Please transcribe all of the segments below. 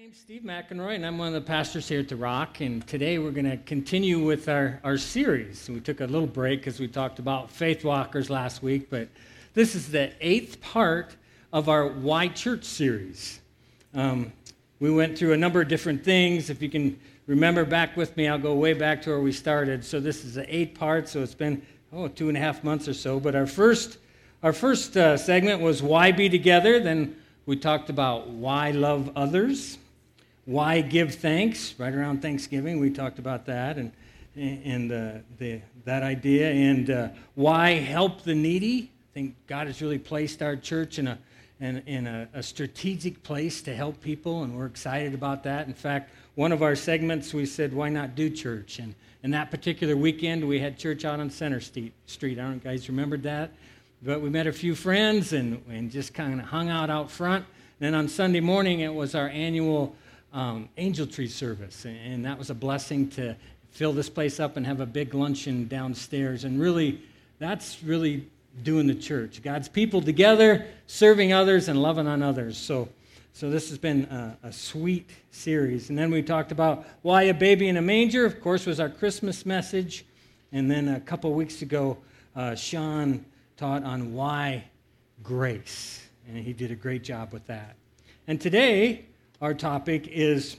name's Steve McEnroy, and I'm one of the pastors here at The Rock, and today we're going to continue with our series. We took a little break because we talked about faith walkers last week, but this is the 8th part of our Why Church series. We went through a number of different things. If you can remember back with me, I'll go way back to where we started. So this is the 8th part, so it's been 2.5 months or so, but our first segment was Why Be Together. Then we talked about why love others, why give thanks. Right around Thanksgiving, we talked about that and that idea, and why help the needy. I think God has really placed our church in a strategic place to help people, and we're excited about that. In fact, one of our segments, we said, why not do church? And that particular weekend, we had church out on Center Street. I don't know if you guys remembered that. But we met a few friends and just kind of hung out front. Then on Sunday morning, it was our annual angel tree service. And that was a blessing to fill this place up and have a big luncheon downstairs. And really, that's really doing the church. God's people together, serving others and loving on others. So this has been a sweet series. And then we talked about why a baby in a manger, of course, was our Christmas message. And then a couple weeks ago, Sean taught on why grace, and he did a great job with that. And today, our topic is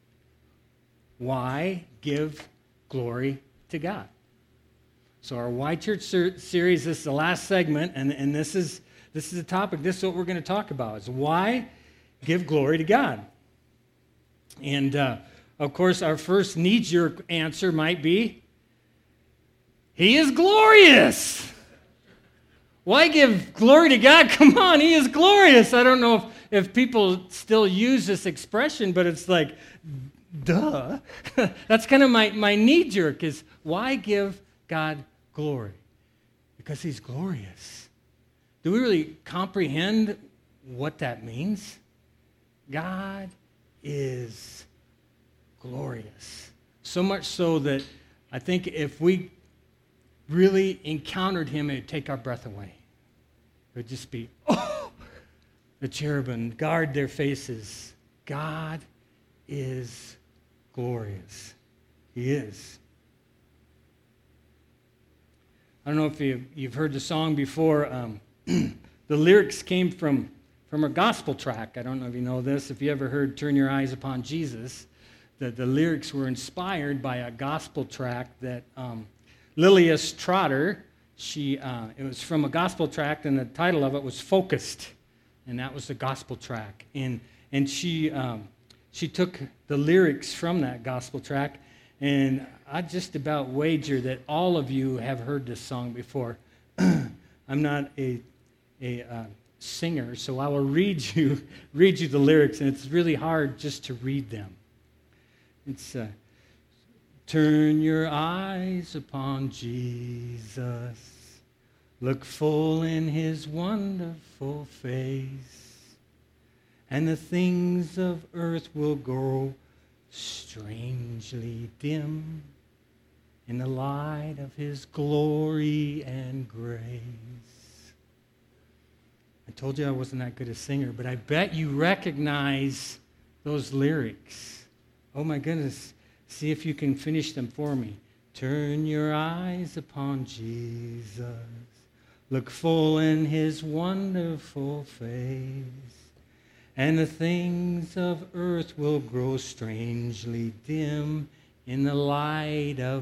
why give glory to God. So our Why Church series, this is the last segment, and this is the topic. This is what we're going to talk about, is why give glory to God. And, of course, our first knee-jerk answer might be, He is glorious. Why give glory to God? Come on, He is glorious. I don't know if people still use this expression, but it's like, duh. That's kind of my knee-jerk is, why give God glory? Because He's glorious. Do we really comprehend what that means? God is glorious. So much so that I think if we really encountered Him, it would take our breath away. It would just be, the cherubim guard their faces. God is glorious. He is. I don't know if you've heard the song before. The lyrics came from a gospel track. I don't know if you know this. If you ever heard Turn Your Eyes Upon Jesus, the lyrics were inspired by a gospel track that Lilias Trotter, it was from a gospel tract, and the title of it was Focused, and that was the gospel track. And she took the lyrics from that gospel track, and I just about wager that all of you have heard this song before. I'm not a singer, so I will read you the lyrics, and it's really hard just to read them. It's turn your eyes upon Jesus. Look full in His wonderful face. And the things of earth will grow strangely dim in the light of His glory and grace. I told you I wasn't that good a singer, but I bet you recognize those lyrics. Oh my goodness. See if you can finish them for me. Turn your eyes upon Jesus. Look full in His wonderful face. And the things of earth will grow strangely dim in the light of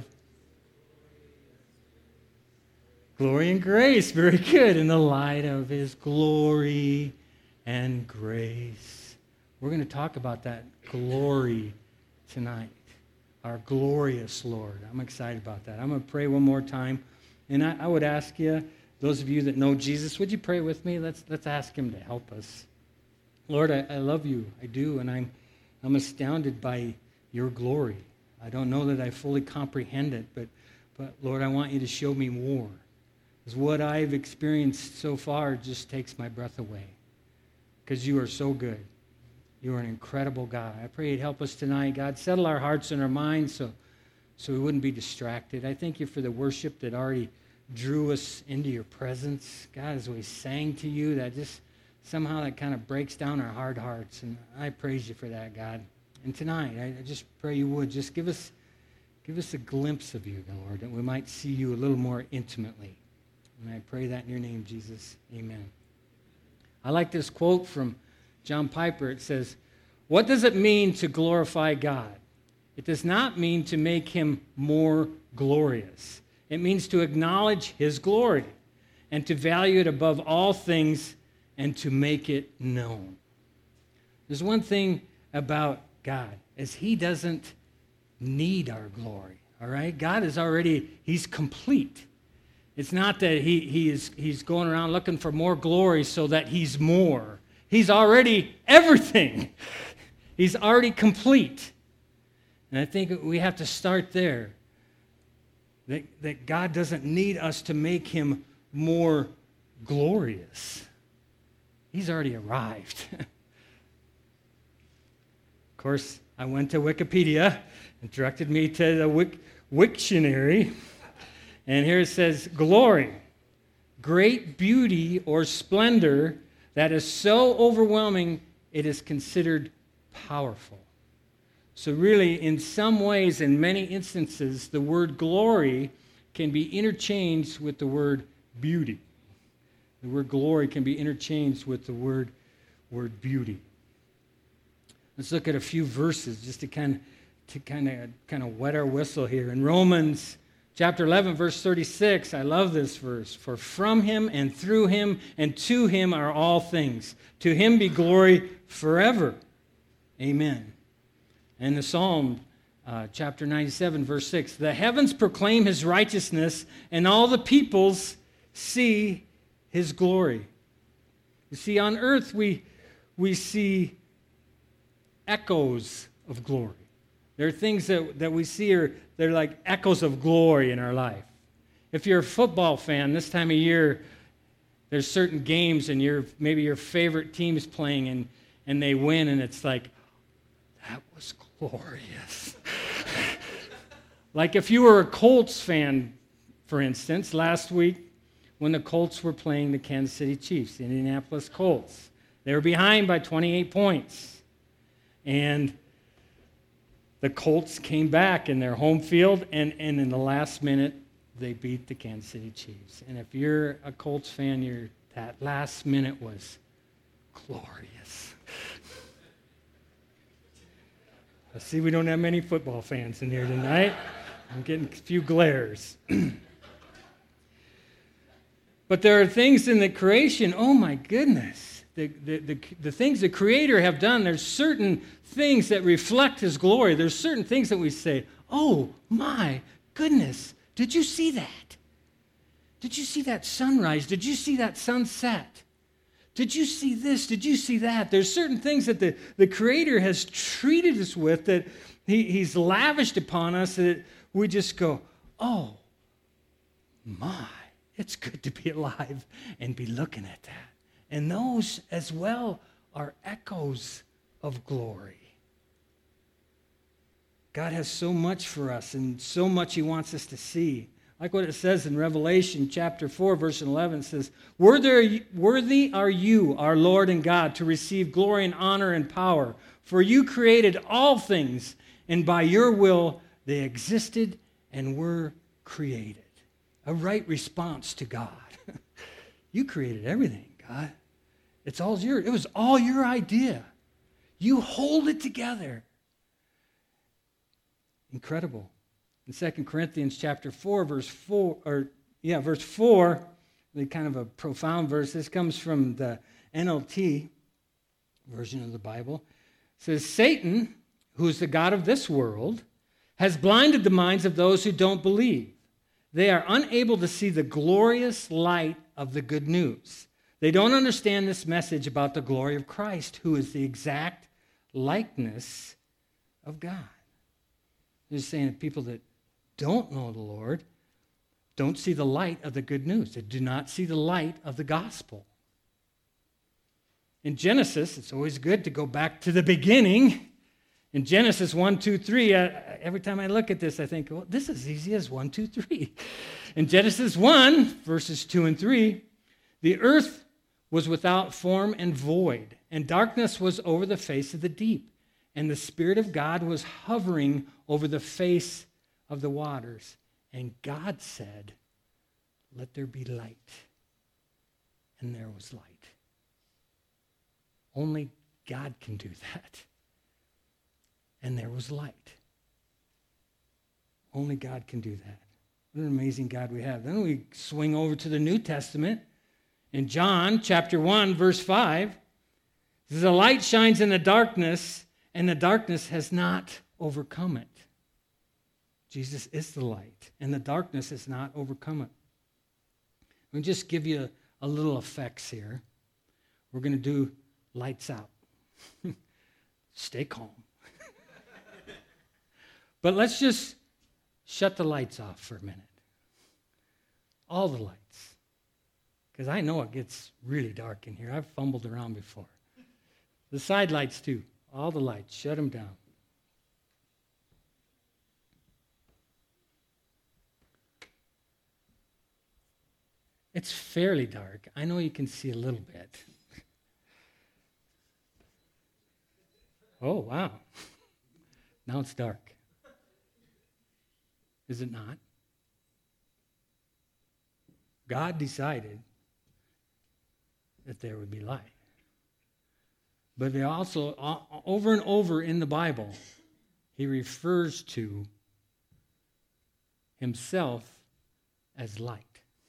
glory and grace. Very good. In the light of His glory and grace. We're going to talk about that glory tonight. Our glorious Lord. I'm excited about that. I'm going to pray one more time. And I would ask you, those of you that know Jesus, would you pray with me? Let's ask Him to help us. Lord, I love You. I do. And I'm astounded by Your glory. I don't know that I fully comprehend it, but Lord, I want You to show me more. Because what I've experienced so far just takes my breath away. Because You are so good. You are an incredible God. I pray You'd help us tonight. God, settle our hearts and our minds so we wouldn't be distracted. I thank You for the worship that already drew us into Your presence. God, as we sang to You, that just somehow that kind of breaks down our hard hearts. And I praise you for that, God. And tonight, I just pray you would just give us a glimpse of you, Lord, that we might see you a little more intimately. And I pray that in your name, Jesus. Amen. I like this quote from John Piper. It says, "What does it mean to glorify God? It does not mean to make him more glorious. It means to acknowledge his glory and to value it above all things and to make it known." There's one thing about God, is he doesn't need our glory, all right? God is already, he's complete. It's not that he's going around looking for more glory so that he's more. He's already everything. He's already complete. And I think we have to start there. That God doesn't need us to make him more glorious. He's already arrived. Of course, I went to Wikipedia and directed me to the Wiktionary. And here it says, glory, great beauty or splendor that is so overwhelming it is considered powerful. So really, in some ways, in many instances, the word glory can be interchanged with the word beauty. The word glory can be interchanged with the word beauty. Let's look at a few verses just to kind of wet our whistle here. In Romans chapter 11, verse 36, I love this verse. For from him and through him and to him are all things. To him be glory forever. Amen. And the Psalm, chapter 97, verse 6, the heavens proclaim his righteousness, and all the peoples see his glory. You see, on earth we see echoes of glory. There are things that we see they're like echoes of glory in our life. If you're a football fan, this time of year, there's certain games and maybe your favorite team is playing and they win, and it's like, that was glorious. Like if you were a Colts fan, for instance, last week when the Colts were playing the Kansas City Chiefs, the Indianapolis Colts, they were behind by 28 points. And the Colts came back in their home field, and in the last minute, they beat the Kansas City Chiefs. And if you're a Colts fan, that last minute was glorious. I see we don't have many football fans in here tonight. I'm getting a few glares. But there are things in the creation, oh my goodness. The things the Creator have done, there's certain things that reflect his glory. There's certain things that we say, oh my goodness, did you see that? Did you see that sunrise? Did you see that sunset? Did you see this? Did you see that? There's certain things that the Creator has treated us with, that he's lavished upon us, that we just go, oh my, it's good to be alive and be looking at that. And those as well are echoes of glory. God has so much for us and so much he wants us to see. Like what it says in Revelation chapter 4, verse 11, it says, worthy are you, our Lord and God, to receive glory and honor and power. For you created all things, and by your will they existed and were created. A right response to God. You created everything, God. It's all yours. It was all your idea. You hold it together. Incredible. In 2 Corinthians chapter 4, verse 4, the kind of a profound verse. This comes from the NLT version of the Bible. It says, Satan, who is the god of this world, has blinded the minds of those who don't believe. They are unable to see the glorious light of the good news. They don't understand this message about the glory of Christ, who is the exact likeness of God. They're saying that people that don't know the Lord don't see the light of the good news. They do not see the light of the gospel. In Genesis, it's always good to go back to the beginning. In Genesis 1, 2, 3, every time I look at this, I think, well, this is as easy as 1, 2, 3. In Genesis 1, verses 2 and 3, the earth was without form and void, and darkness was over the face of the deep, and the Spirit of God was hovering over the face of the waters. And God said, "Let there be light." And there was light. Only God can do that. And there was light. Only God can do that. What an amazing God we have. Then we swing over to the New Testament. In John chapter 1, verse 5, it says, "The light shines in the darkness, and the darkness has not overcome it." Jesus is the light, and the darkness has not overcome it. Let me just give you a little effects here. We're going to do lights out. Stay calm. But let's just shut the lights off for a minute. All the lights. Because I know it gets really dark in here. I've fumbled around before. The side lights too. All the lights. Shut them down. It's fairly dark. I know you can see a little bit. Oh, wow. Now it's dark. Is it not? God decided that there would be light. But they also, over and over in the Bible, he refers to himself as light.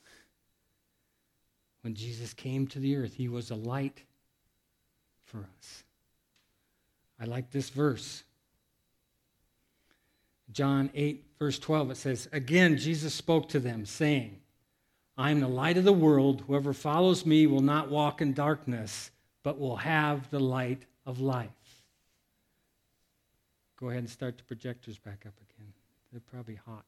When Jesus came to the earth, he was a light for us. I like this verse. John 8, verse 12, it says, "Again, Jesus spoke to them, saying, I am the light of the world. Whoever follows me will not walk in darkness, but will have the light of life." Go ahead and start the projectors back up again. They're probably hot.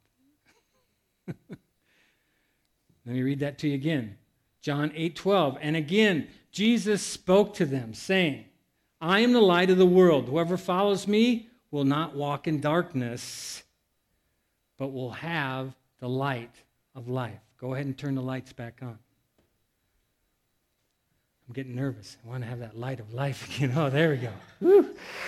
Let me read that to you again. John 8:12, "And again, Jesus spoke to them, saying, I am the light of the world. Whoever follows me will not walk in darkness, but will have the light of life." Go ahead and turn the lights back on. I'm getting nervous. I want to have that light of life again. Oh, there we go. Woo.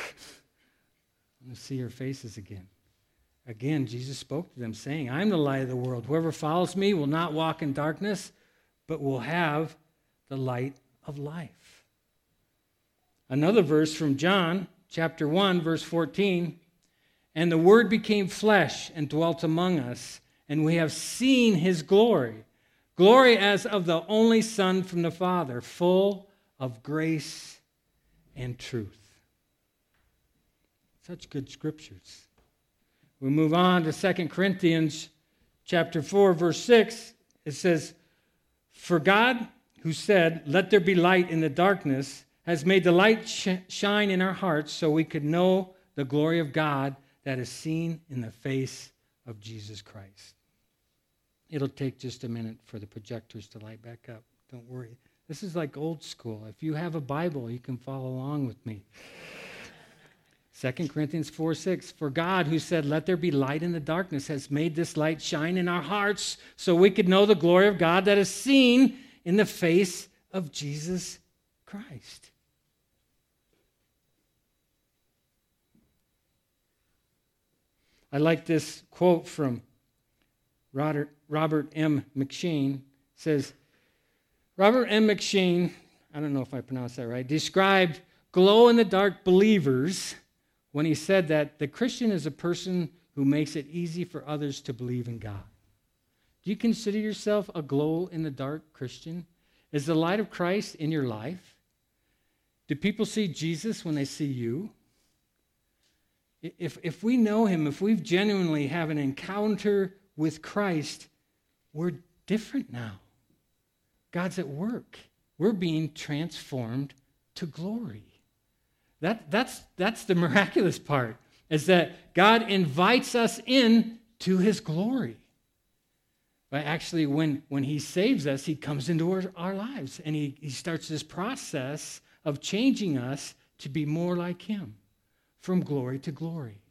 I want to see your faces again. Again, Jesus spoke to them, saying, I am the light of the world. Whoever follows me will not walk in darkness, but will have the light of life. Another verse from John, chapter 1, verse 14, "And the Word became flesh and dwelt among us, and we have seen his glory, glory as of the only Son from the Father, full of grace and truth." Such good scriptures. We move on to 2 Corinthians chapter 4, verse 6. It says, "For God, who said, 'Let there be light,' in the darkness, has made the light shine in our hearts so we could know the glory of God that is seen in the face of Jesus Christ." It'll take just a minute for the projectors to light back up. Don't worry. This is like old school. If you have a Bible, you can follow along with me. 2 Corinthians 4:6, "For God, who said, 'Let there be light,' in the darkness, has made this light shine in our hearts so we could know the glory of God that is seen in the face of Jesus Christ." I like this quote from Robert M. McCheyne. It says, Robert M. McCheyne, I don't know if I pronounced that right, described glow-in-the-dark believers when he said that the Christian is a person who makes it easy for others to believe in God. Do you consider yourself a glow-in-the-dark Christian? Is the light of Christ in your life? Do people see Jesus when they see you? If we know him, if we genuinely have an encounter with Christ, we're different now. God's at work. We're being transformed to glory. That's the miraculous part, is that God invites us in to his glory. But actually, when he saves us, he comes into our lives, and he starts this process of changing us to be more like him, from glory to glory.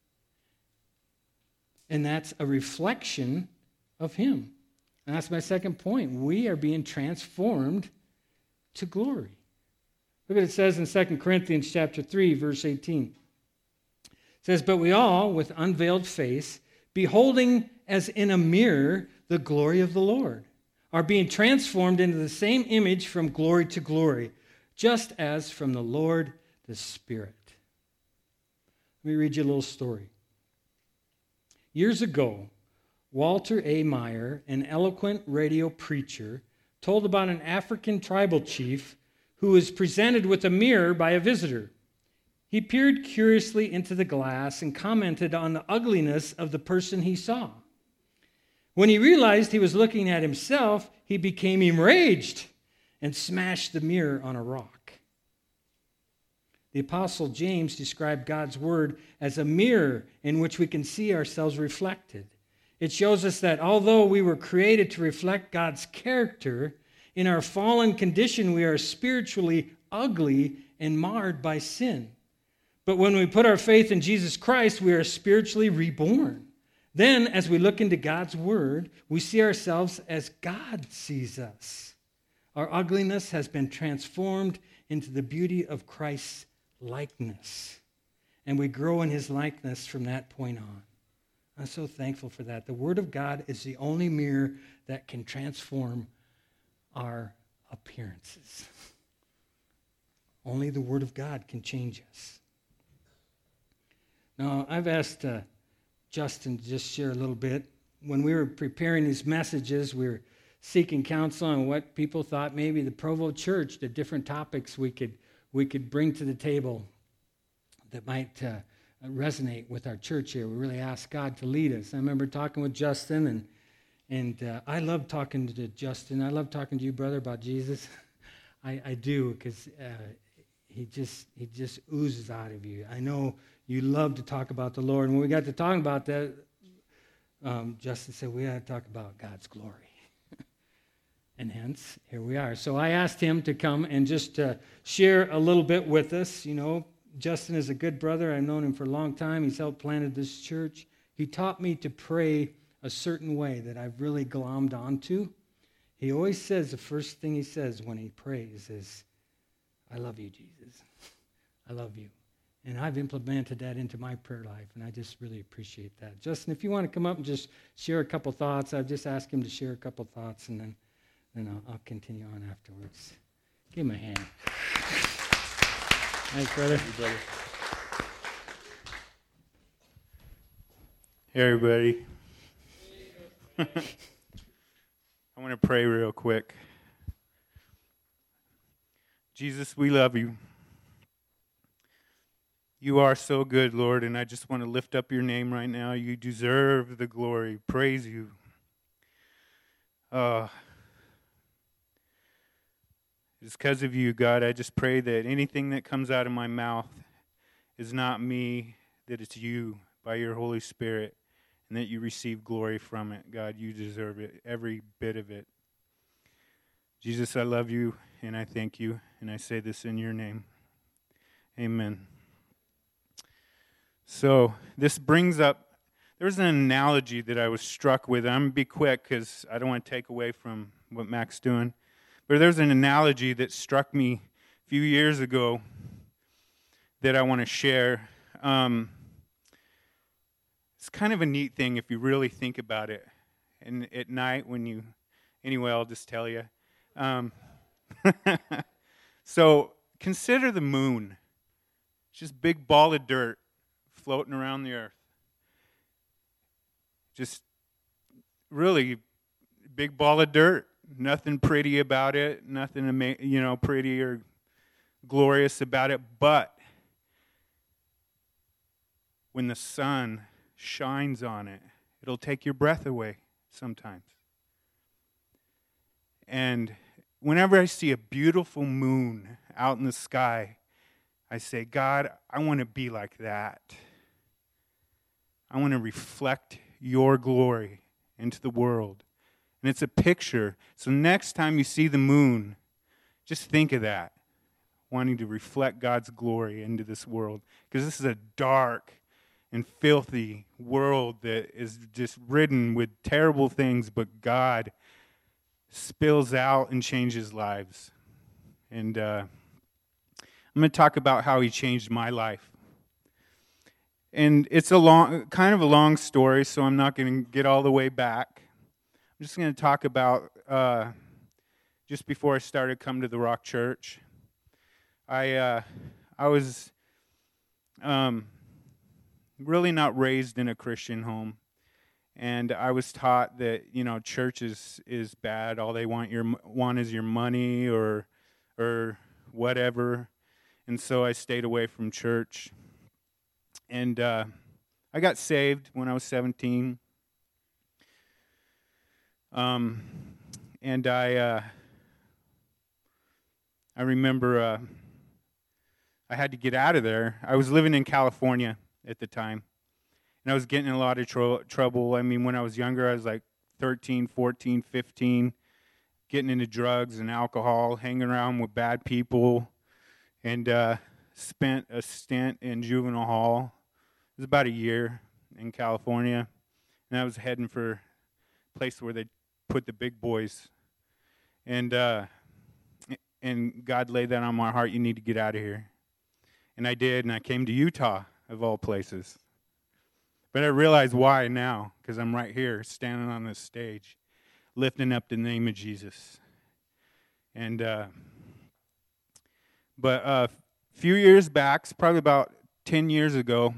And that's a reflection of him. And that's my second point. We are being transformed to glory. Look what it says in 2 Corinthians chapter 3, verse 18. It says, "But we all, with unveiled face, beholding as in a mirror the glory of the Lord, are being transformed into the same image from glory to glory, just as from the Lord the Spirit." Let me read you a little story. Years ago, Walter A. Meyer, an eloquent radio preacher, told about an African tribal chief who was presented with a mirror by a visitor. He peered curiously into the glass and commented on the ugliness of the person he saw. When he realized he was looking at himself, he became enraged and smashed the mirror on a rock. The Apostle James described God's Word as a mirror in which we can see ourselves reflected. It shows us that although we were created to reflect God's character, in our fallen condition we are spiritually ugly and marred by sin. But when we put our faith in Jesus Christ, we are spiritually reborn. Then, as we look into God's Word, we see ourselves as God sees us. Our ugliness has been transformed into the beauty of Christ's likeness. And we grow in His likeness from that point on. I'm so thankful for that. The Word of God is the only mirror that can transform our appearances. Only the Word of God can change us. Now, I've asked Justin to just share a little bit. When we were preparing these messages, we were seeking counsel on what people thought maybe the Provo Church, the different topics we could bring to the table that might resonate with our church here. We really asked God to lead us. I remember talking with Justin, and I love talking to Justin. I love talking to you, brother, about Jesus. I do, because he just oozes out of you. I know you love to talk about the Lord. And when we got to talking about that, Justin said, we got to talk about God's glory. And hence, here we are. So I asked him to come and just share a little bit with us. You know, Justin is a good brother. I've known him for a long time. He's helped planted this church. He taught me to pray a certain way that I've really glommed onto. He always says, the first thing he says when he prays is, I love you, Jesus. I love you. And I've implemented that into my prayer life, and I just really appreciate that. Justin, if you want to come up and just share a couple thoughts, I've just asked him to share a couple thoughts, and then I'll continue on afterwards. Give him a hand. Thanks, brother. Hey, brother. Hey, everybody. I want to pray real quick. Jesus, we love you. You are so good, Lord, and I just want to lift up your name right now. You deserve the glory. Praise you. It's because of you, God. I just pray that anything that comes out of my mouth is not me, that it's you by your Holy Spirit, and that you receive glory from it. God, you deserve it, every bit of it. Jesus, I love you, and I thank you, and I say this in your name. Amen. So this brings up, there's an analogy that I was struck with. I'm going to be quick because I don't want to take away from what Mac's doing. But there's an analogy that struck me a few years ago that I want to share. It's kind of a neat thing if you really think about it. And at night anyway, I'll just tell you. So consider the moon. It's just a big ball of dirt floating around the earth. Just really big ball of dirt. Nothing pretty about it. Nothing pretty or glorious about it. But when the sun shines on it, it'll take your breath away sometimes. And whenever I see a beautiful moon out in the sky, I say, God, I want to be like that. I want to reflect your glory into the world. And it's a picture. So next time you see the moon, just think of that, wanting to reflect God's glory into this world. Because this is a dark and filthy world that is just ridden with terrible things, but God spills out and changes lives. And I'm going to talk about how he changed my life. And it's kind of a long story, so I'm not going to get all the way back. I'm just going to talk about just before I started coming to the Rock Church. I was really not raised in a Christian home, and I was taught that church is bad. All they want is your money or whatever, and so I stayed away from church. And I got saved when I was 17. And I remember I had to get out of there. I was living in California at the time, and I was getting in a lot of trouble. I mean, when I was younger, I was like 13, 14, 15, getting into drugs and alcohol, hanging around with bad people, and spent a stint in juvenile hall. It was about a year in California, and I was heading for a place where they put the big boys. And God laid that on my heart, you need to get out of here. And I did, and I came to Utah, of all places. But I realize why now, because I'm right here, standing on this stage, lifting up the name of Jesus. And but a few years back, probably about 10 years ago,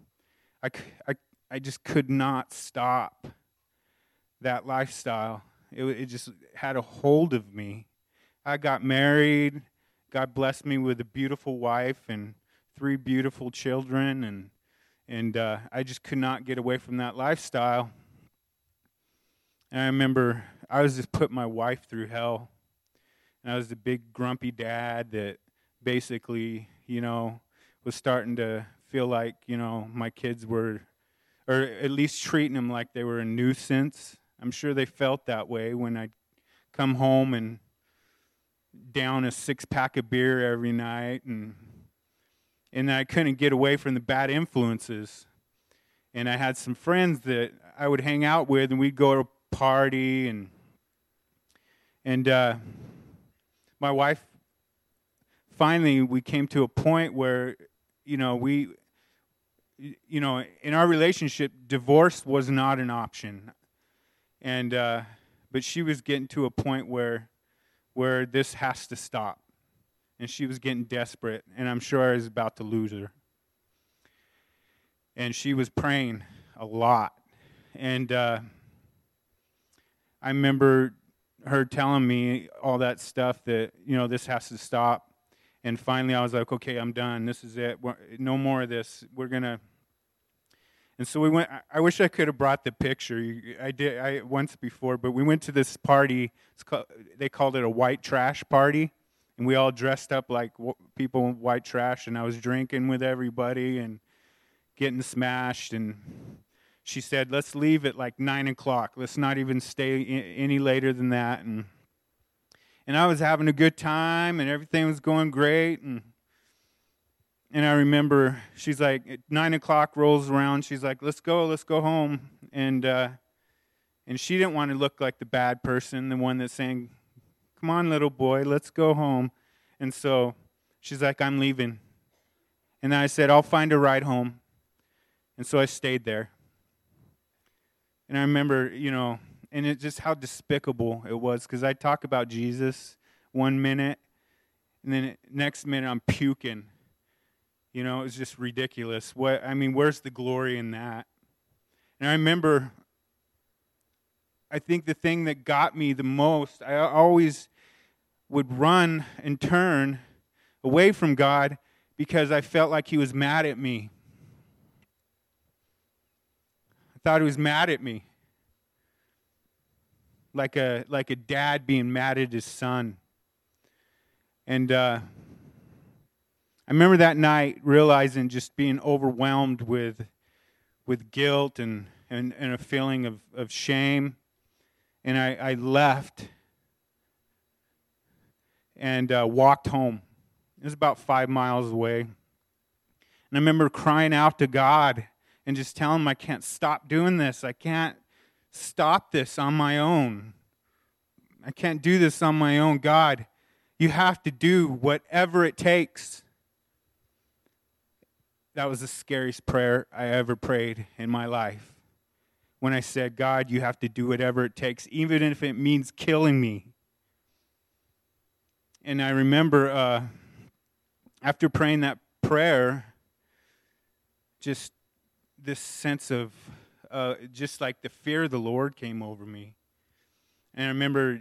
I just could not stop that lifestyle. It just had a hold of me. I got married. God blessed me with a beautiful wife and 3 beautiful children, and I just could not get away from that lifestyle. And I remember I was just putting my wife through hell. And I was the big grumpy dad that basically, was starting to feel like, my kids were, or at least treating them like they were a nuisance. I'm sure they felt that way when I'd come home and down a 6-pack of beer every night, and I couldn't get away from the bad influences. And I had some friends that I would hang out with, and we'd go to a party, and my wife, finally, we came to a point where, in our relationship, divorce was not an option. And but she was getting to a point where this has to stop. And she was getting desperate, and I'm sure I was about to lose her. And she was praying a lot. And I remember her telling me all that stuff that, this has to stop. And finally I was like, okay, I'm done. This is it. No more of this. We're going to. And so we went. I wish I could have brought the picture. I did once before, but we went to this party. They called it a white trash party. And we all dressed up like people in white trash. And I was drinking with everybody and getting smashed. And she said, let's leave at like 9 o'clock. Let's not even stay any later than that. And I was having a good time, and everything was going great. And I remember she's like, at 9 o'clock rolls around. She's like, let's go home. And she didn't want to look like the bad person, the one that's saying, come on, little boy, let's go home. And so she's like, I'm leaving. And I said, I'll find a ride home. And so I stayed there. And I remember, and it's just how despicable it was, because I talk about Jesus 1 minute, and then next minute I'm puking. It was just ridiculous. Where's the glory in that? And I remember, I think the thing that got me the most, I always would run and turn away from God because I felt like he was mad at me. I thought he was mad at me. Like a dad being mad at his son. And I remember that night realizing just being overwhelmed with guilt and a feeling of shame. And I left and walked home. It was about 5 miles away. And I remember crying out to God and just telling him, I can't stop doing this. I can't stop this on my own. I can't do this on my own. God, You have to do whatever it takes. That was the scariest prayer I ever prayed in my life. When I said, God, you have to do whatever it takes, even if it means killing me. And I remember after praying that prayer, just this sense of, just like the fear of the Lord came over me. And I remember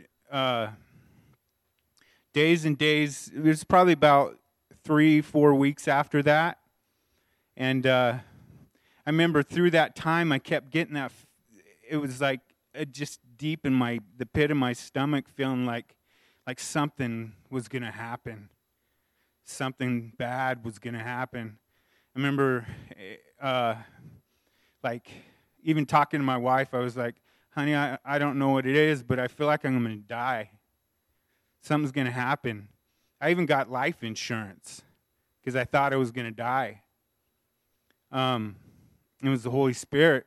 days and days, it was probably about 3-4 weeks after that. And I remember through that time, I kept getting that, it was like just deep in the pit of my stomach, feeling like something was going to happen. Something bad was going to happen. I remember, even talking to my wife, I was like, honey, I don't know what it is, but I feel like I'm going to die. Something's going to happen. I even got life insurance because I thought I was going to die. It was the Holy Spirit.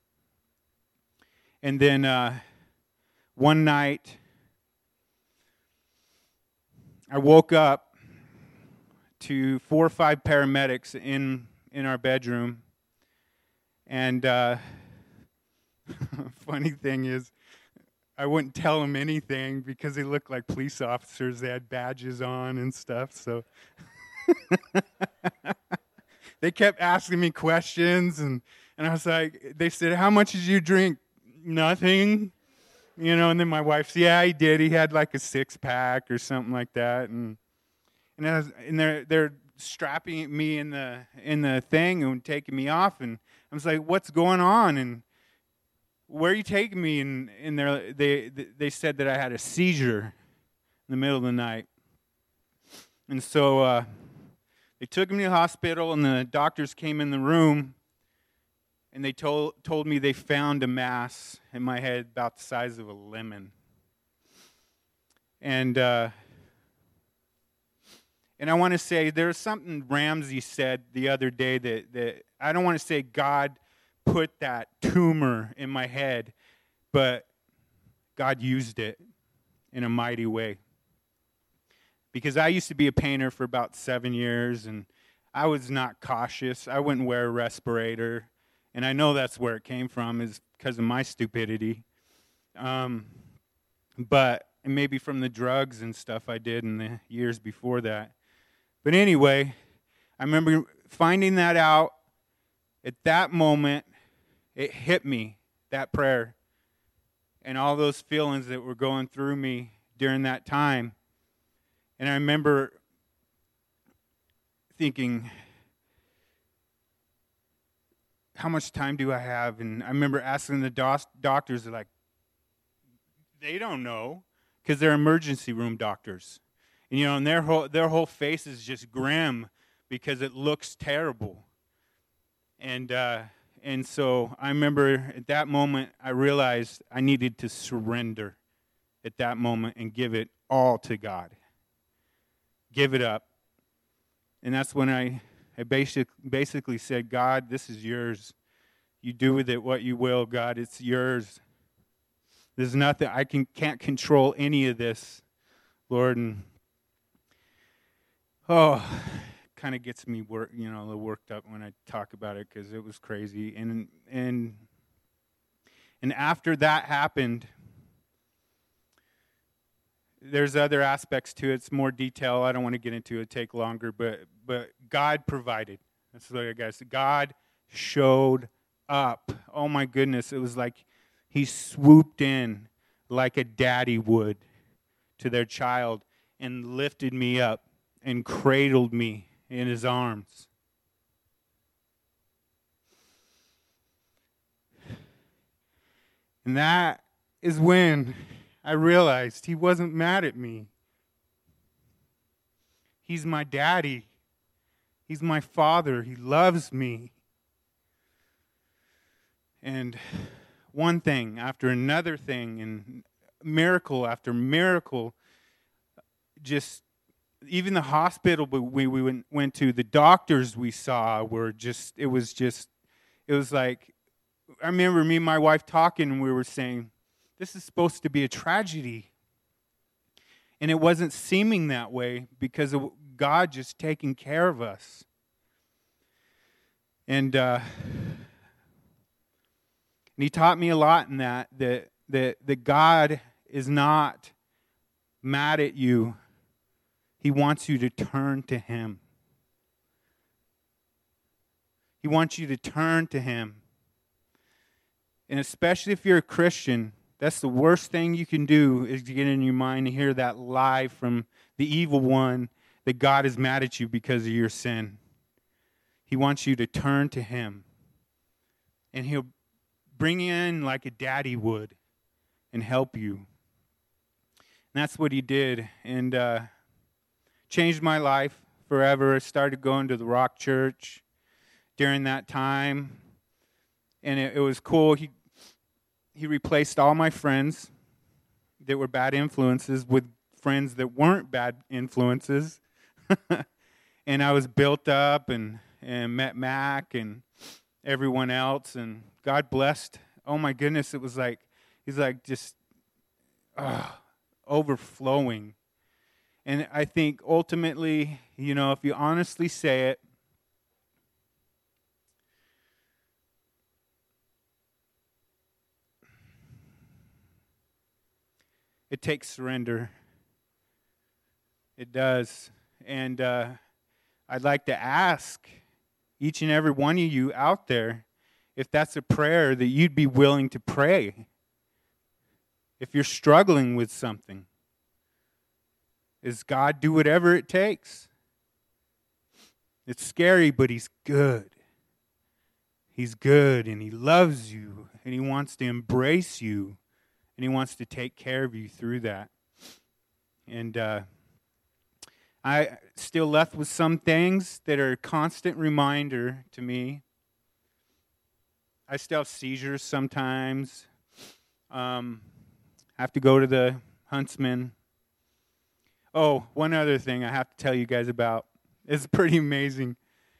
And then one night, I woke up to 4 or 5 paramedics in our bedroom. And funny thing is, I wouldn't tell them anything because they looked like police officers. They had badges on and stuff. So they kept asking me questions, and I was like, they said, how much did you drink? Nothing. And then my wife said, yeah, he did. He had like a 6-pack or something like that. And they're strapping me in the thing and taking me off. And I was like, what's going on? And where are you taking me? And they said that I had a seizure in the middle of the night. And so they took me to the hospital, and the doctors came in the room, and they told me they found a mass in my head about the size of a lemon. And I want to say there's something Ramsey said the other day that I don't want to say God put that tumor in my head, but God used it in a mighty way. Because I used to be a painter for about 7 years, and I was not cautious. I wouldn't wear a respirator. And I know that's where it came from, is because of my stupidity. But maybe from the drugs and stuff I did in the years before that. But anyway, I remember finding that out. At that moment, it hit me, that prayer, and all those feelings that were going through me during that time. And I remember thinking, how much time do I have? And I remember asking the doctors, they're like, they don't know, because they're emergency room doctors. And their whole face is just grim because it looks terrible. And so I remember at that moment, I realized I needed to surrender at that moment and give it all to God. Give it up. And that's when I basically said, God, this is yours. You do with it what you will, God. It's yours. There's nothing, I can't control any of this, Lord. And kind of gets me worked up when I talk about it, because it was crazy. And after that happened, there's other aspects to it. It's more detail. I don't want to get into it. Take longer, but God provided. That's what I got. God showed up. Oh my goodness! It was like He swooped in like a daddy would to their child and lifted me up and cradled me in His arms. And that is when I realized He wasn't mad at me. He's my daddy. He's my father. He loves me. And one thing after another thing, and miracle after miracle, just even the hospital we went to, the doctors we saw were just, it was like, I remember me and my wife talking, and we were saying, this is supposed to be a tragedy. And it wasn't seeming that way because of God just taking care of us. And he taught me a lot in that God is not mad at you. He wants you to turn to him. He wants you to turn to him. And especially if you're a Christian, that's the worst thing you can do is to get in your mind to hear that lie from the evil one that God is mad at you because of your sin. He wants you to turn to him. And he'll bring you in like a daddy would and help you. And that's what he did. And changed my life forever. I started going to the Rock Church during that time. And it was cool. He replaced all my friends that were bad influences with friends that weren't bad influences. And I was built up and met Mac and everyone else. And God blessed. Oh my goodness, it was like, he's like just overflowing. And I think ultimately, if you honestly say it, it takes surrender. It does. And I'd like to ask each and every one of you out there if that's a prayer that you'd be willing to pray. If you're struggling with something, is God do whatever it takes? It's scary, but he's good. He's good, and he loves you, and he wants to embrace you. And he wants to take care of you through that. And I still left with some things that are a constant reminder to me. I still have seizures sometimes. Have to go to the Huntsman. Oh, one other thing I have to tell you guys about. It's pretty amazing.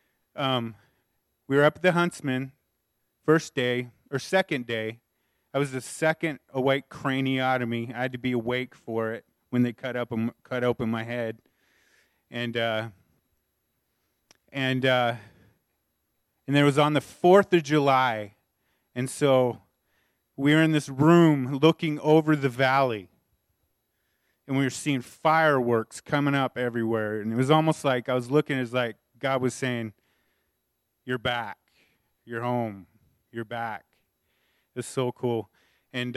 We were up at the Huntsman second day. I was the second awake craniotomy. I had to be awake for it when they cut open my head, and it was on the 4th of July, and so we were in this room looking over the valley, and we were seeing fireworks coming up everywhere, and it was almost like I was looking as like God was saying, "You're back, you're home, you're back." It's so cool. And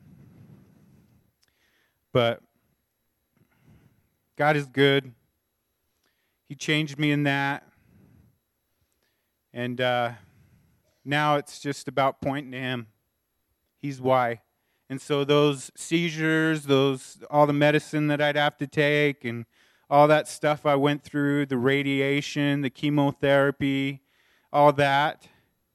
but God is good. He changed me in that. And now it's just about pointing to him. He's why. And so those seizures, all the medicine that I'd have to take and all that stuff I went through, the radiation, the chemotherapy, all that,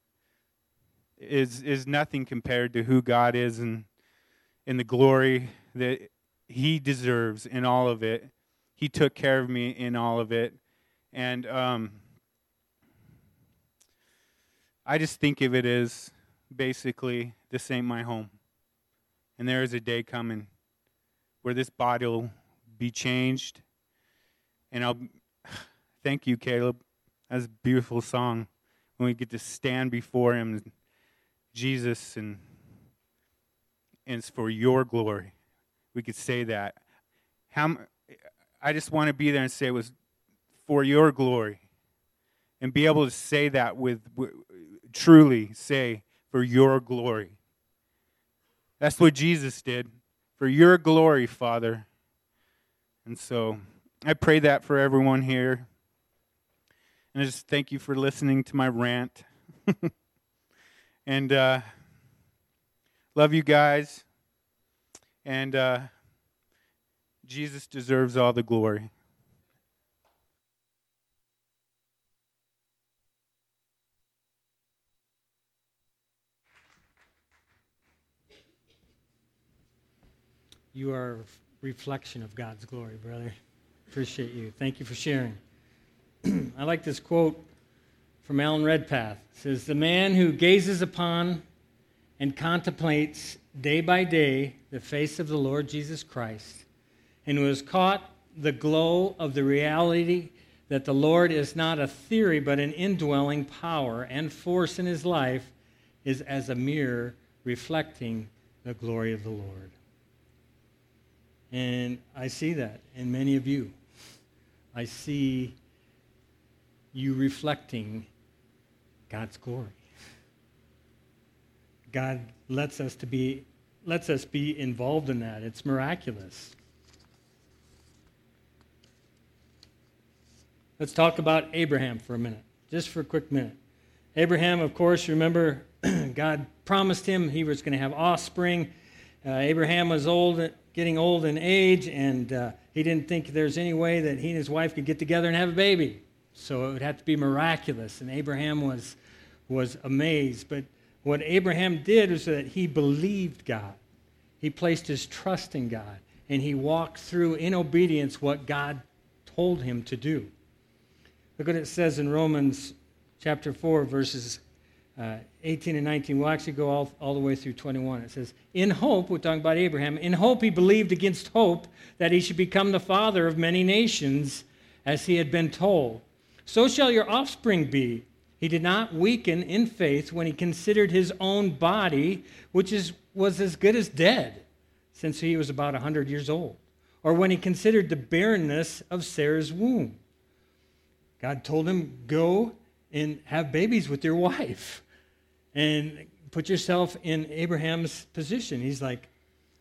is nothing compared to who God is and the glory that he deserves in all of it. He took care of me in all of it. And I just think of it as basically, this ain't my home. And there is a day coming where this body will be changed. And thank you, Caleb. That's a beautiful song when we get to stand before him, Jesus, and it's for your glory. We could say that. I just want to be there and say it was for your glory, and be able to say that truly say for your glory. That's what Jesus did, for your glory, Father. And so I pray that for everyone here. And I just thank you for listening to my rant. And love you guys. And Jesus deserves all the glory. You are a reflection of God's glory, brother. Appreciate you. Thank you for sharing. I like this quote from Alan Redpath. It says, "The man who gazes upon and contemplates day by day the face of the Lord Jesus Christ and who has caught the glow of the reality that the Lord is not a theory but an indwelling power and force in his life, is as a mirror reflecting the glory of the Lord. And I see that in many of you. I see you reflecting God's glory. God lets us be involved in that. It's miraculous. Let's talk about Abraham for a minute, just for a quick minute. Abraham, of course, remember, God promised him he was going to have offspring. Abraham was getting old in age, and he didn't think there's any way that he and his wife could get together and have a baby. So it would have to be miraculous, and Abraham was amazed. But what Abraham did was that he believed God. He placed his trust in God, and he walked through in obedience what God told him to do. Look what it says in Romans chapter 4, verses 18 and 19. We'll actually go all the way through 21. It says, in hope, we're talking about Abraham, in hope he believed against hope that he should become the father of many nations, as he had been told. So shall your offspring be. He did not weaken in faith when he considered his own body, which was as good as dead, since he was about 100 years old, or when he considered the barrenness of Sarah's womb. God told him, go and have babies with your wife and put yourself in Abraham's position. He's like,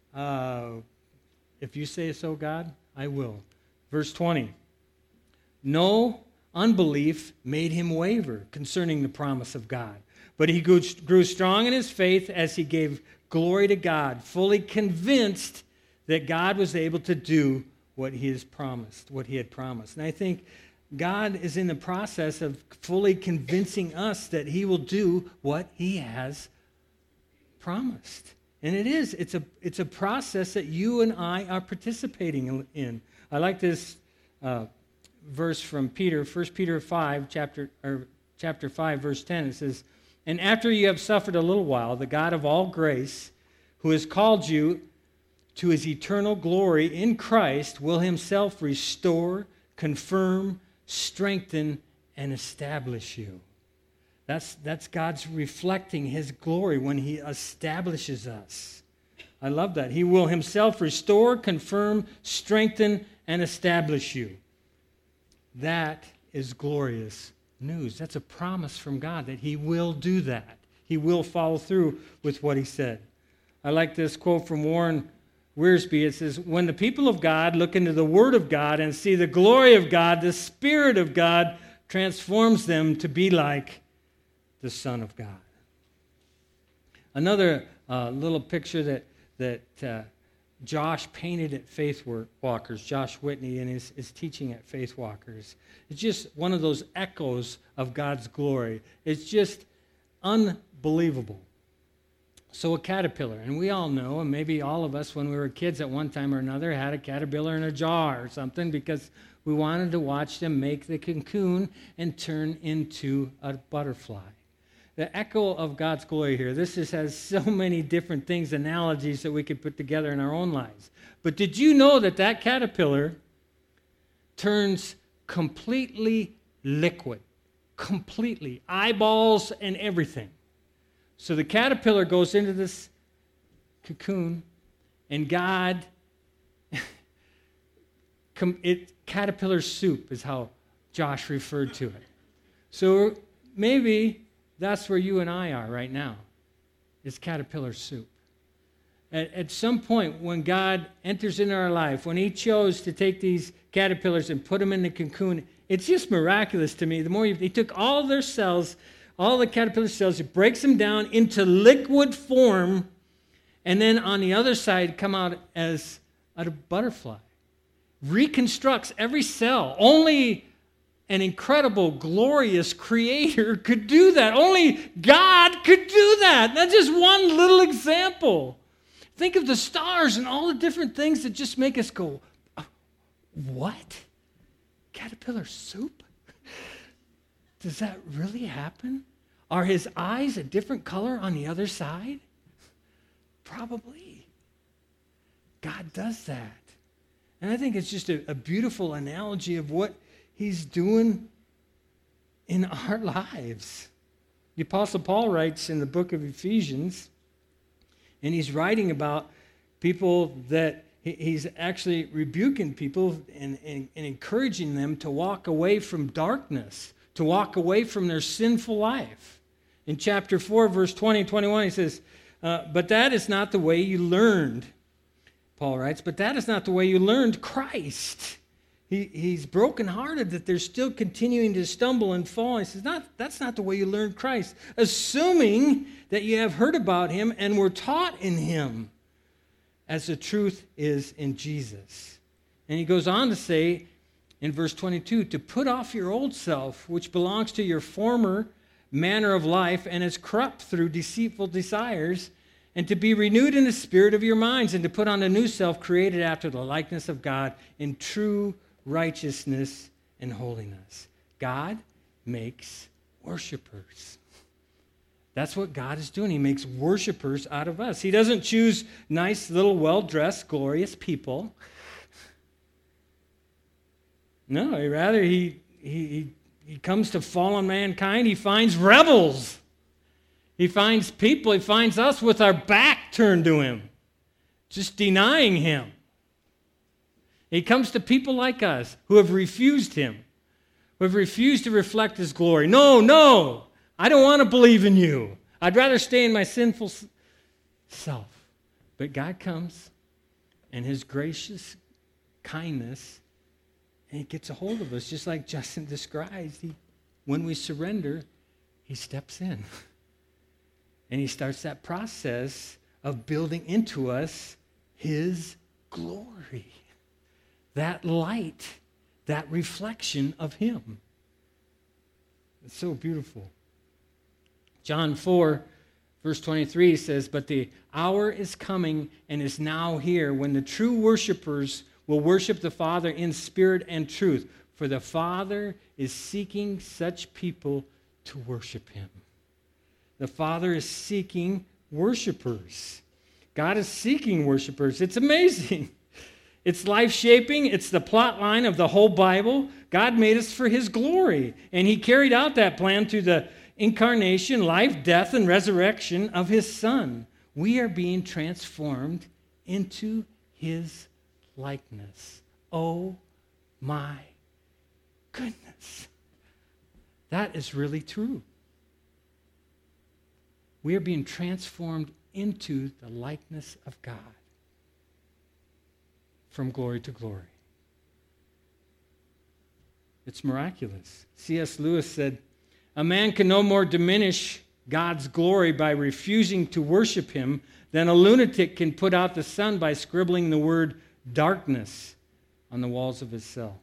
if you say so, God, I will. Verse 20, no unbelief made him waver concerning the promise of God, but he grew strong in his faith as he gave glory to God, fully convinced that God was able to do what he had promised. And I think God is in the process of fully convincing us that he will do what he has promised. And it's a process that you and I are participating in. I like this verse from Peter, 1 Peter 5, chapter 5, verse 10. It says, and after you have suffered a little while, the God of all grace, who has called you to his eternal glory in Christ, will himself restore, confirm, strengthen, and establish you. That's God's reflecting his glory when he establishes us. I love that. He will himself restore, confirm, strengthen, and establish you. That is glorious news. That's a promise from God that he will do that. He will follow through with what he said. I like this quote from Warren Wiersbe. It says, when the people of God look into the Word of God and see the glory of God, the Spirit of God transforms them to be like the Son of God. Another little picture that Josh painted at Faith Walkers, Josh Whitney, in his teaching at Faith Walkers. It's just one of those echoes of God's glory. It's just unbelievable. So a caterpillar, and we all know, and maybe all of us when we were kids at one time or another had a caterpillar in a jar or something because we wanted to watch them make the cocoon and turn into a butterfly. The echo of God's glory here, this has so many different things, analogies that we could put together in our own lives. But did you know that caterpillar turns completely liquid, completely, eyeballs and everything? So the caterpillar goes into this cocoon, and God, caterpillar soup is how Josh referred to it. So maybe that's where you and I are right now, is caterpillar soup. At some point when God enters into our life, when he chose to take these caterpillars and put them in the cocoon, it's just miraculous to me. He took all their cells, all the caterpillar cells, it breaks them down into liquid form, and then on the other side come out as a butterfly. Reconstructs every cell. Only an incredible, glorious creator could do that. Only God could do that. That's just one little example. Think of the stars and all the different things that just make us go, what? Caterpillar soup? Does that really happen? Are his eyes a different color on the other side? Probably. God does that. And I think it's just a beautiful analogy of what he's doing in our lives. The Apostle Paul writes in the book of Ephesians, and he's writing about people that he's actually rebuking people and encouraging them to walk away from darkness, to walk away from their sinful life. In chapter 4, verse 20 and 21, he says, but that is not the way you learned, Paul writes, but that is not the way you learned Christ. He's brokenhearted that they're still continuing to stumble and fall. He says, that's not the way you learned Christ, assuming that you have heard about him and were taught in him, as the truth is in Jesus. And he goes on to say in verse 22, to put off your old self, which belongs to your former manner of life and is corrupt through deceitful desires, and to be renewed in the spirit of your minds, and to put on a new self created after the likeness of God in true righteousness and holiness. God makes worshipers. That's what God is doing. He makes worshipers out of us. He doesn't choose nice little well-dressed, glorious people. No, rather he comes to fallen mankind. He finds rebels. He finds people. He finds us with our back turned to him, just denying him. He comes to people like us who have refused him, who have refused to reflect his glory. No, I don't want to believe in you. I'd rather stay in my sinful self. But God comes, and his gracious kindness, and he gets a hold of us, just like Justin describes. When we surrender, he steps in. And he starts that process of building into us his glory. That light, that reflection of him. It's so beautiful. John 4, verse 23 says, but the hour is coming and is now here when the true worshipers will worship the Father in spirit and truth. For the Father is seeking such people to worship him. The Father is seeking worshipers. God is seeking worshipers. It's amazing. It's life-shaping. It's the plot line of the whole Bible. God made us for his glory, and he carried out that plan through the incarnation, life, death, and resurrection of his Son. We are being transformed into his likeness. Oh my goodness. That is really true. We are being transformed into the likeness of God from glory to glory. It's miraculous. C.S. Lewis said, a man can no more diminish God's glory by refusing to worship him than a lunatic can put out the sun by scribbling the word darkness on the walls of his cell.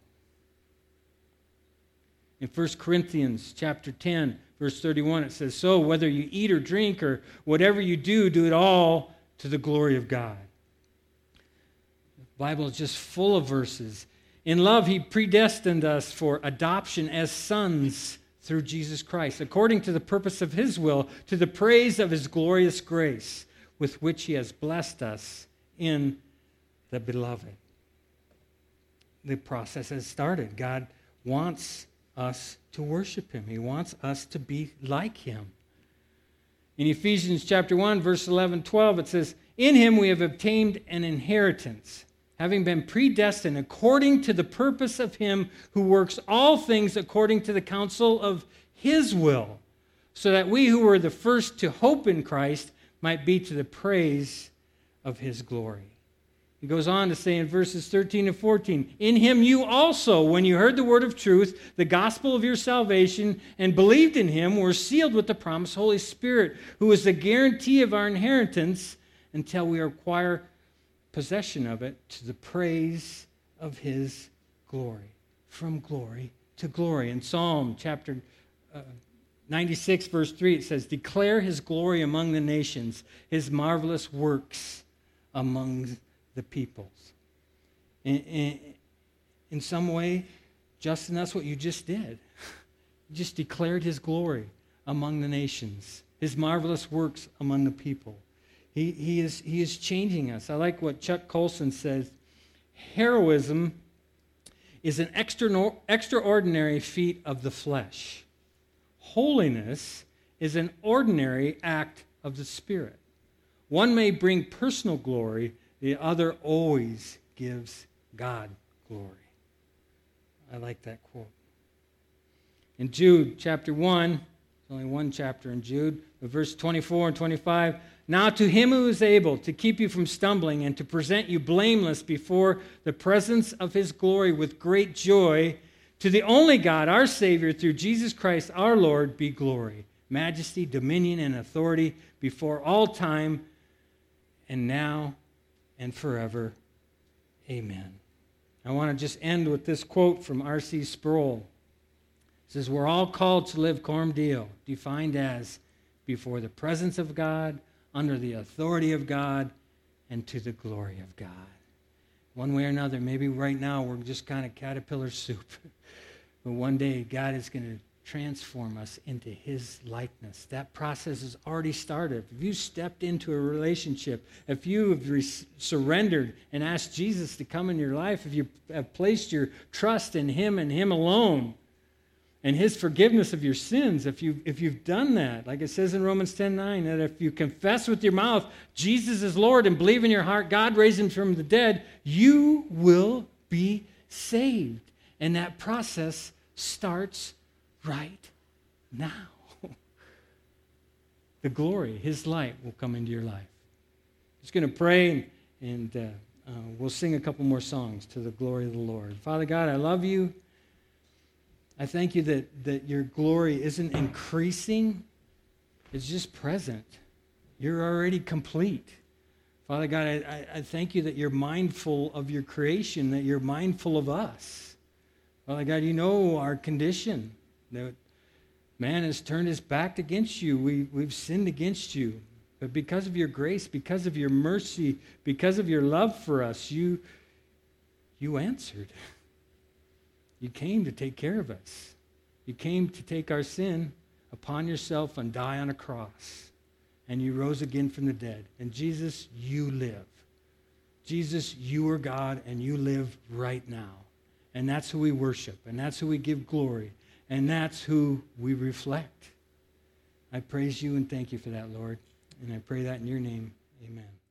In 1 Corinthians chapter 10, verse 31, it says, so whether you eat or drink or whatever you do, do it all to the glory of God. The Bible is just full of verses. In love, he predestined us for adoption as sons through Jesus Christ, according to the purpose of his will, to the praise of his glorious grace, with which he has blessed us in the beloved. The process has started. God wants us to worship him. He wants us to be like him. In Ephesians chapter 1, verse 11, 12, it says, in him we have obtained an inheritance, having been predestined according to the purpose of him who works all things according to the counsel of his will, so that we who were the first to hope in Christ might be to the praise of his glory. He goes on to say in verses 13 and 14, in him you also, when you heard the word of truth, the gospel of your salvation, and believed in him, were sealed with the promised Holy Spirit, who is the guarantee of our inheritance until we acquire possession of it to the praise of his glory. From glory to glory. In Psalm chapter 96, verse 3, it says, declare his glory among the nations, his marvelous works among the peoples. In some way, Justin, that's what you just did. You just declared his glory among the nations, his marvelous works among the people. He is changing us. I like what Chuck Colson says. Heroism is an extraordinary feat of the flesh. Holiness is an ordinary act of the Spirit. One may bring personal glory, the other always gives God glory. I like that quote. In Jude chapter 1, there's only one chapter in Jude, but verse 24 and 25, now to him who is able to keep you from stumbling and to present you blameless before the presence of his glory with great joy, to the only God, our Savior, through Jesus Christ our Lord, be glory, majesty, dominion, and authority before all time, and now and forever. Amen. I want to just end with this quote from R.C. Sproul. It says, we're all called to live Coram Deo, defined as before the presence of God, under the authority of God, and to the glory of God. One way or another, maybe right now we're just kind of caterpillar soup. But one day God is going to transform us into his likeness. That process has already started. If you stepped into a relationship, if you have surrendered and asked Jesus to come in your life, if you have placed your trust in him and him alone, and his forgiveness of your sins, if you've done that, like it says in Romans 10:9, that if you confess with your mouth Jesus is Lord and believe in your heart God raised him from the dead, you will be saved. And that process starts right now. The glory, his light will come into your life. I'm just going to pray and we'll sing a couple more songs to the glory of the Lord. Father God, I love you. I thank you that your glory isn't increasing, it's just present. You're already complete. Father God, I thank you that you're mindful of your creation, that you're mindful of us. Father God, you know our condition, that man has turned his back against you. We've sinned against you. But because of your grace, because of your mercy, because of your love for us, you answered. You came to take care of us. You came to take our sin upon yourself and die on a cross. And you rose again from the dead. And Jesus, you live. Jesus, you are God and you live right now. And that's who we worship. And that's who we give glory. And that's who we reflect. I praise you and thank you for that, Lord. And I pray that in your name. Amen.